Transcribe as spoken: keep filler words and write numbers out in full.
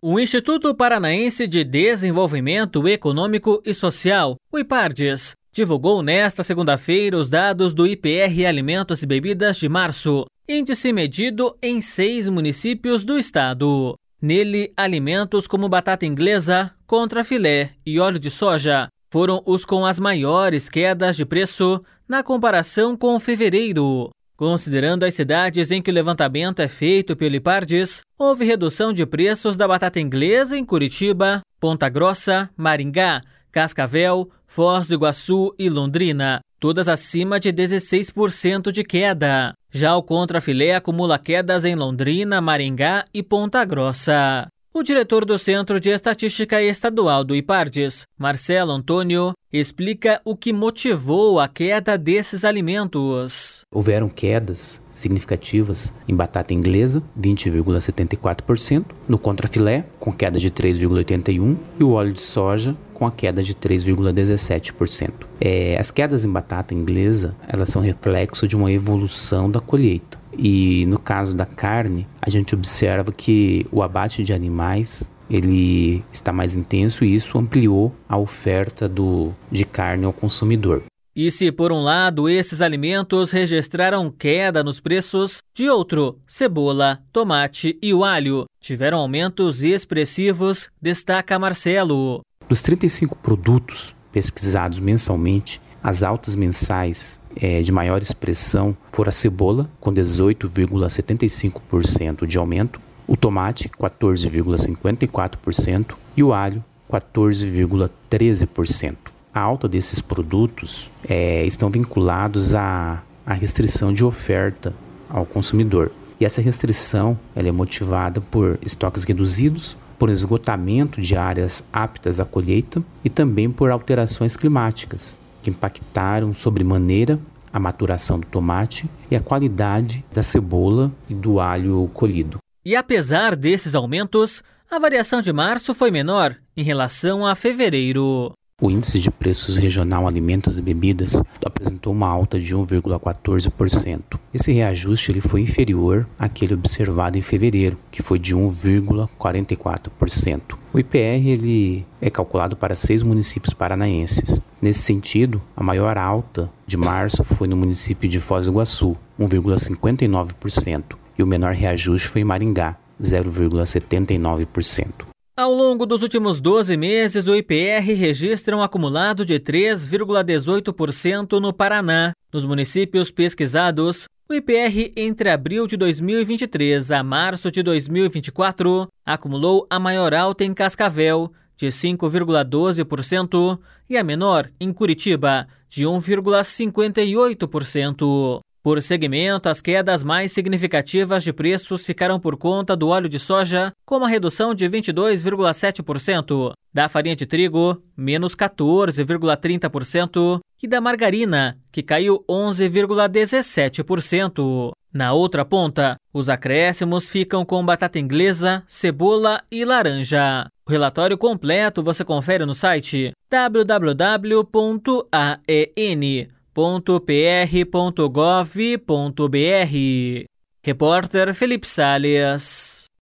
O Instituto Paranaense de Desenvolvimento Econômico e Social, o IPARDES, divulgou nesta segunda-feira os dados do I P R Alimentos e Bebidas de março, índice medido em seis municípios do estado. Nele, alimentos como batata inglesa, contrafilé e óleo de soja foram os com as maiores quedas de preço na comparação com fevereiro. Considerando as cidades em que o levantamento é feito pelo IPARDES, houve redução de preços da batata inglesa em Curitiba, Ponta Grossa, Maringá, Cascavel, Foz do Iguaçu e Londrina, todas acima de dezesseis por cento de queda. Já o contrafilé acumula quedas em Londrina, Maringá e Ponta Grossa. O diretor do Centro de Estatística Estadual do IPARDES, Marcelo Antônio, explica o que motivou a queda desses alimentos. Houveram quedas significativas em batata inglesa, vinte vírgula setenta e quatro por cento, no contrafilé, com queda de três vírgula oitenta e um por cento, e o óleo de soja, com a queda de três vírgula dezessete por cento. É, as quedas em batata inglesa, elas são reflexo de uma evolução da colheita. E no caso da carne, a gente observa que o abate de animais ele está mais intenso e isso ampliou a oferta do, de carne ao consumidor. E se por um lado esses alimentos registraram queda nos preços, de outro, cebola, tomate e o alho tiveram aumentos expressivos, destaca Marcelo. Dos trinta e cinco produtos pesquisados mensalmente, as altas mensais é, de maior expressão foram a cebola, com dezoito vírgula setenta e cinco por cento de aumento, o tomate, quatorze vírgula cinquenta e quatro por cento e o alho, quatorze vírgula treze por cento. A alta desses produtos é, estão vinculados à, à restrição de oferta ao consumidor. E essa restrição ela é motivada por estoques reduzidos, por esgotamento de áreas aptas à colheita e também por alterações climáticas, que impactaram sobremaneira a maturação do tomate e a qualidade da cebola e do alho colhido. E apesar desses aumentos, a variação de março foi menor em relação a fevereiro. O índice de preços regional alimentos e bebidas apresentou uma alta de um vírgula quatorze por cento. Esse reajuste ele foi inferior àquele observado em fevereiro, que foi de um vírgula quarenta e quatro por cento. O I P R ele é calculado para seis municípios paranaenses. Nesse sentido, a maior alta de março foi no município de Foz do Iguaçu, um vírgula cinquenta e nove por cento, e o menor reajuste foi em Maringá, zero vírgula setenta e nove por cento. Ao longo dos últimos doze meses, o I P R registra um acumulado de três vírgula dezoito por cento no Paraná. Nos municípios pesquisados, o I P R entre abril de dois mil e vinte e três a março de dois mil e vinte e quatro acumulou a maior alta em Cascavel, de cinco vírgula doze por cento, e a menor em Curitiba, de um vírgula cinquenta e oito por cento. Por segmento, as quedas mais significativas de preços ficaram por conta do óleo de soja, com uma redução de vinte e dois vírgula sete por cento, da farinha de trigo, menos quatorze vírgula trinta por cento, e da margarina, que caiu onze vírgula dezessete por cento. Na outra ponta, os acréscimos ficam com batata inglesa, cebola e laranja. O relatório completo você confere no site w w w ponto a e n ponto p r ponto gov ponto b r. Repórter Felipe Salles.